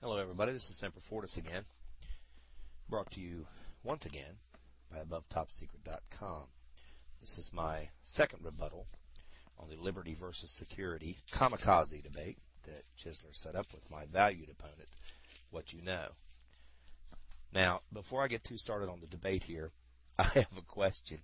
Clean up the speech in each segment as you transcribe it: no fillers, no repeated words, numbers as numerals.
Hello everybody, this is Semper Fortis again, brought to you once again by AboveTopSecret.com. This is my second rebuttal on the liberty versus security kamikaze debate that Chisler set up with my valued opponent, What You Know. Now, before I get too started on the debate here, I have a question.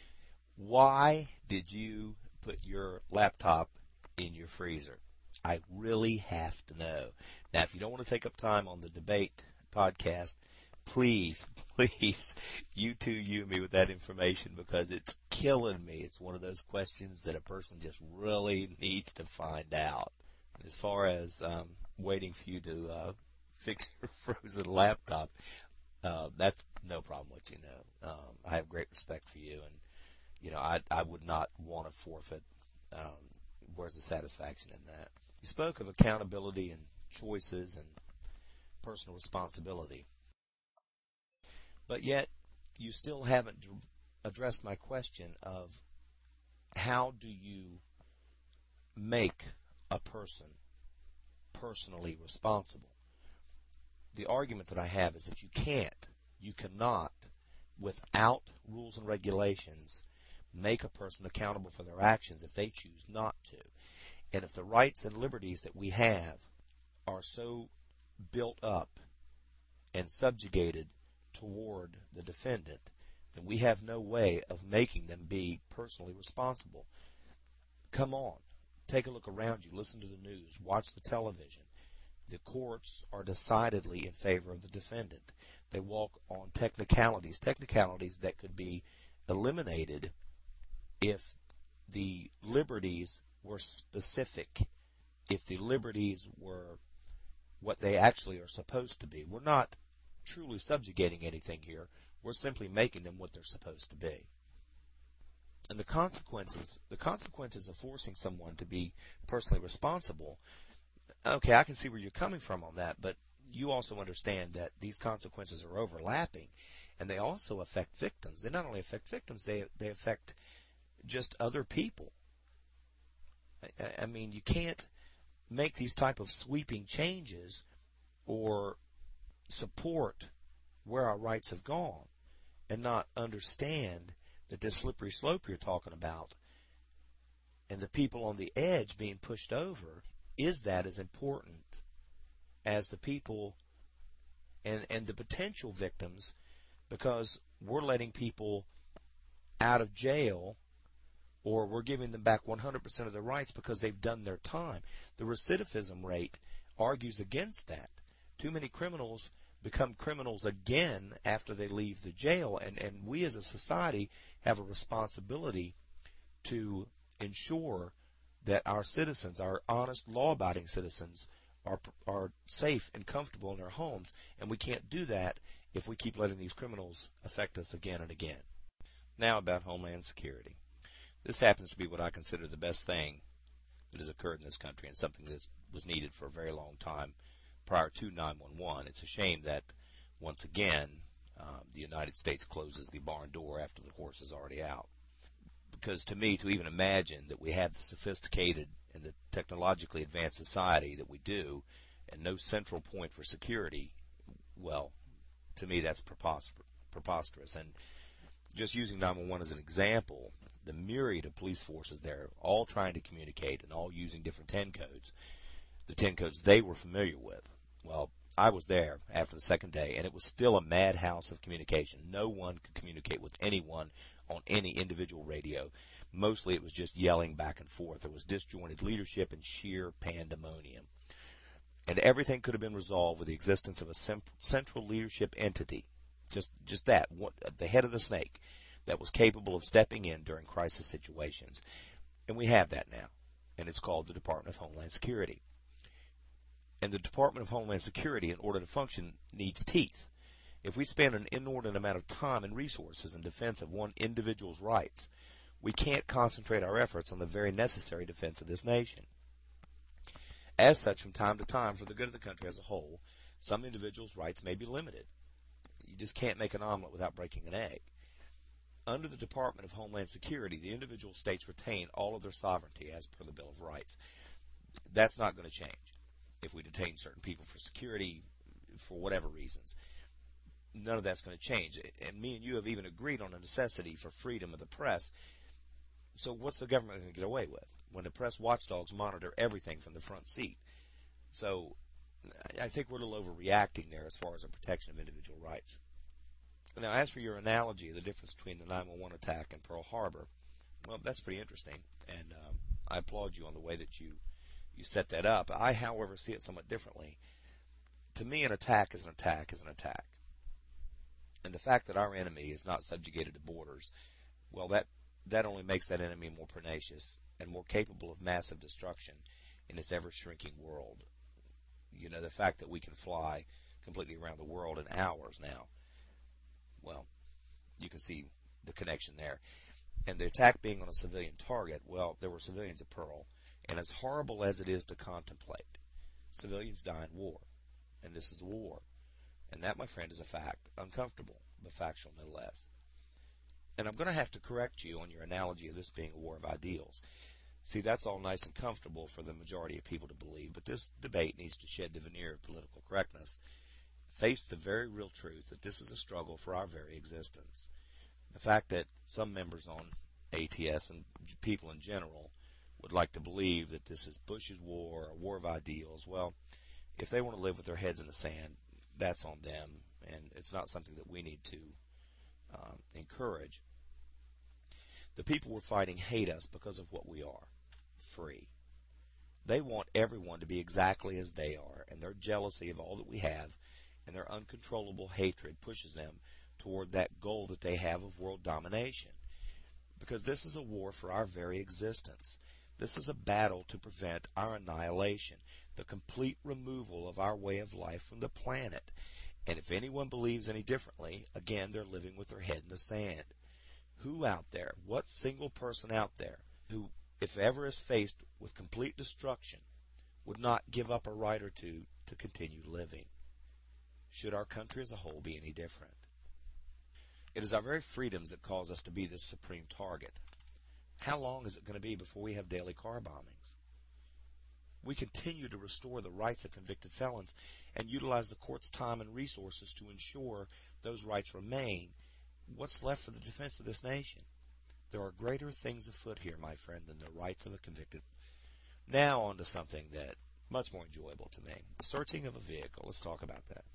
Why did you put your laptop in your freezer? I really have to know. Now, if you don't want to take up time on the debate podcast, please, you me with that information because it's killing me. It's one of those questions that a person just really needs to find out. As far as waiting for you to fix your frozen laptop, that's no problem with you know. I have great respect for you, and I would not want to forfeit. Where's the satisfaction in that? You spoke of accountability and choices and personal responsibility. But yet, you still haven't addressed my question of how do you make a person personally responsible? The argument that I have is that you cannot, without rules and regulations, make a person accountable for their actions if they choose not to. And if the rights and liberties that we have are so built up and subjugated toward the defendant, then we have no way of making them be personally responsible. Come on, take a look around you, listen to the news, watch the television. The courts are decidedly in favor of the defendant. They walk on technicalities that could be eliminated if the liberties were specific, if the liberties were what they actually are supposed to be. We're not truly subjugating anything here. We're simply making them what they're supposed to be. And the consequences of forcing someone to be personally responsible, okay, I can see where you're coming from on that, but you also understand that these consequences are overlapping, and they also affect victims. They not only affect victims, they affect just other people. I mean, you can't make these type of sweeping changes or support where our rights have gone and not understand that this slippery slope you're talking about and the people on the edge being pushed over is that as important as the people and the potential victims, because we're letting people out of jail or we're giving them back 100% of their rights because they've done their time. The recidivism rate argues against that. Too many criminals become criminals again after they leave the jail, and we as a society have a responsibility to ensure that our citizens, our honest, law-abiding citizens, are safe and comfortable in their homes, and we can't do that if we keep letting these criminals affect us again and again. Now about Homeland Security. This happens to be what I consider the best thing that has occurred in this country and something that was needed for a very long time prior to 9/11. It's a shame that, once again, the United States closes the barn door after the horse is already out. Because to me, to even imagine that we have the sophisticated and the technologically advanced society that we do and no central point for security, well, to me that's preposterous. And just using 911 as an example, the myriad of police forces there, all trying to communicate and all using different 10 codes, the 10 codes they were familiar with. Well, I was there after the second day, and it was still a madhouse of communication. No one could communicate with anyone on any individual radio. Mostly it was just yelling back and forth. There was disjointed leadership and sheer pandemonium. And everything could have been resolved with the existence of a central leadership entity, just that, the head of the snake, that was capable of stepping in during crisis situations. And we have that now, and it's called the Department of Homeland Security. And the Department of Homeland Security, in order to function, needs teeth. If we spend an inordinate amount of time and resources in defense of one individual's rights, we can't concentrate our efforts on the very necessary defense of this nation. As such, from time to time, for the good of the country as a whole, some individuals' rights may be limited. You just can't make an omelet without breaking an egg. Under the Department of Homeland Security, the individual states retain all of their sovereignty as per the Bill of Rights. That's not going to change. If we detain certain people for security, for whatever reasons. None of that's going to change. And me and you have even agreed on a necessity for freedom of the press. So what's the government going to get away with when the press watchdogs monitor everything from the front seat? So I think we're a little overreacting there as far as the protection of individual rights. Now, as for your analogy of the difference between the 9/11 attack and Pearl Harbor, well, that's pretty interesting, and I applaud you on the way that you set that up. I, however, see it somewhat differently. To me, an attack is an attack is an attack. And the fact that our enemy is not subjugated to borders, well, that only makes that enemy more pernicious and more capable of massive destruction in this ever-shrinking world. You know, the fact that we can fly completely around the world in hours now, well, you can see the connection there. And the attack being on a civilian target, well, there were civilians at Pearl. And as horrible as it is to contemplate, civilians die in war. And this is a war. And that, my friend, is a fact. Uncomfortable, but factual no less. And I'm going to have to correct you on your analogy of this being a war of ideals. See, that's all nice and comfortable for the majority of people to believe, but this debate needs to shed the veneer of political correctness. Face the very real truth that this is a struggle for our very existence. The fact that some members on ATS and people in general would like to believe that this is Bush's war, a war of ideals, well, if they want to live with their heads in the sand, that's on them, and it's not something that we need to encourage. The people we're fighting hate us because of what we are, free. They want everyone to be exactly as they are, and their jealousy of all that we have and their uncontrollable hatred pushes them toward that goal that they have of world domination. Because this is a war for our very existence. This is a battle to prevent our annihilation, the complete removal of our way of life from the planet. And if anyone believes any differently, again, they're living with their head in the sand. Who out there, what single person out there, who, if ever is faced with complete destruction, would not give up a right or two to continue living? Should our country as a whole be any different? It is our very freedoms that cause us to be this supreme target. How long is it going to be before we have daily car bombings? We continue to restore the rights of convicted felons and utilize the court's time and resources to ensure those rights remain. What's left for the defense of this nation? There are greater things afoot here, my friend, than the rights of a convicted. Now on to something that much more enjoyable to me. The searching of a vehicle. Let's talk about that.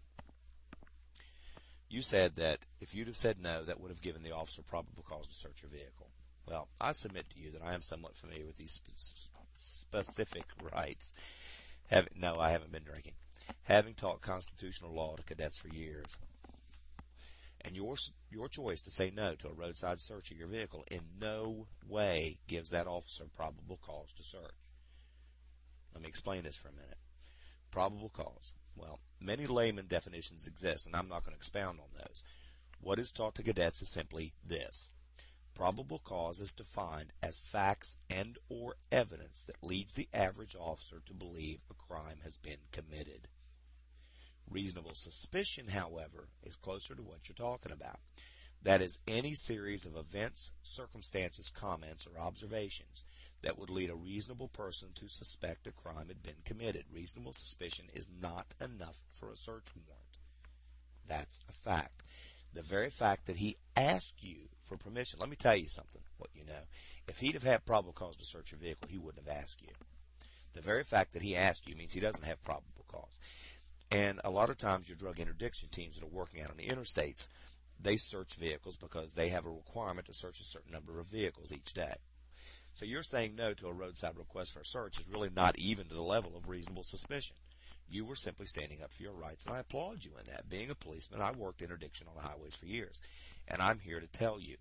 You said that if you'd have said no, that would have given the officer probable cause to search your vehicle. Well, I submit to you that I am somewhat familiar with these specific rights. No, I haven't been drinking. Having taught constitutional law to cadets for years. And your choice to say no to a roadside search of your vehicle in no way gives that officer probable cause to search. Let me explain this for a minute. Probable cause. Well, many layman definitions exist, and I'm not going to expound on those. What is taught to cadets is simply this. Probable cause is defined as facts and or evidence that leads the average officer to believe a crime has been committed. Reasonable suspicion, however, is closer to what you're talking about. That is any series of events, circumstances, comments, or observations that would lead a reasonable person to suspect a crime had been committed. Reasonable suspicion is not enough for a search warrant. That's a fact. The very fact that he asked you for permission, let me tell you something, what you know. If he'd have had probable cause to search your vehicle, he wouldn't have asked you. The very fact that he asked you means he doesn't have probable cause. And a lot of times your drug interdiction teams that are working out on the interstates, they search vehicles because they have a requirement to search a certain number of vehicles each day. So you're saying no to a roadside request for a search is really not even to the level of reasonable suspicion. You were simply standing up for your rights, and I applaud you in that. Being a policeman, I worked interdiction on the highways for years, and I'm here to tell you,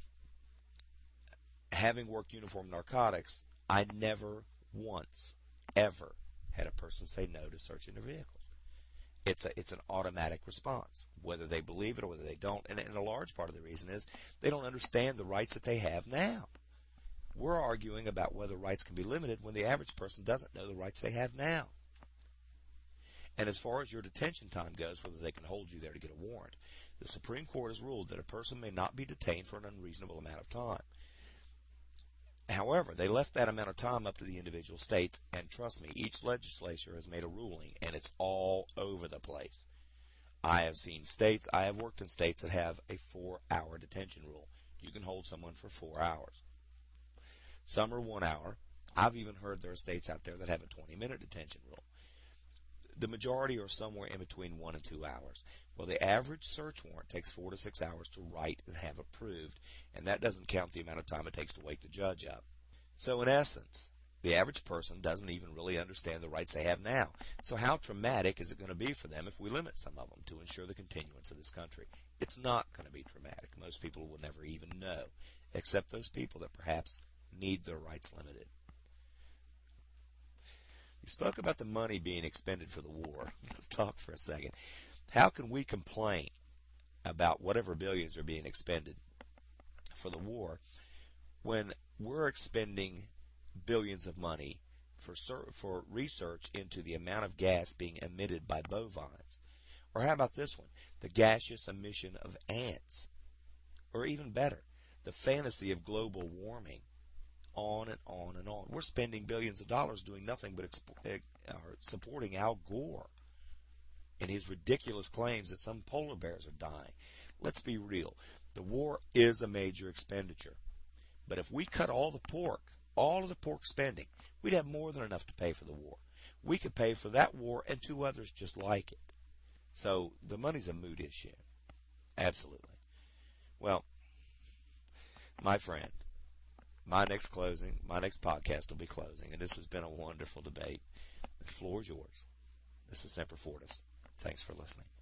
having worked uniform narcotics, I never once, ever had a person say no to searching their vehicles. It's an automatic response, whether they believe it or whether they don't, and a large part of the reason is they don't understand the rights that they have now. We're arguing about whether rights can be limited when the average person doesn't know the rights they have now. And as far as your detention time goes, whether they can hold you there to get a warrant, the Supreme Court has ruled that a person may not be detained for an unreasonable amount of time. However, they left that amount of time up to the individual states, and trust me, each legislature has made a ruling, and it's all over the place. I have worked in states that have a 4-hour detention rule. You can hold someone for 4 hours. Some are 1 hour. I've even heard there are states out there that have a 20-minute detention rule. The majority are somewhere in between 1 and 2 hours. Well, the average search warrant takes 4 to 6 hours to write and have approved, and that doesn't count the amount of time it takes to wake the judge up. So in essence, the average person doesn't even really understand the rights they have now. So how traumatic is it going to be for them if we limit some of them to ensure the continuance of this country? It's not going to be traumatic. Most people will never even know, except those people that perhaps need their rights limited. You spoke about the money being expended for the war. Let's talk for a second. How can we complain about whatever billions are being expended for the war when we're expending billions of money for research into the amount of gas being emitted by bovines? Or how about this one? The gaseous emission of ants. Or even better, the fantasy of global warming. On and on and on. We're spending billions of dollars doing nothing but supporting Al Gore and his ridiculous claims that some polar bears are dying. Let's be real. The war is a major expenditure. But if we cut all of the pork spending, we'd have more than enough to pay for the war. We could pay for that war and 2 others just like it. So the money's a moot issue. Absolutely. Well, my friend, my next podcast will be closing, and this has been a wonderful debate. The floor is yours. This is Semper Fortis. Thanks for listening.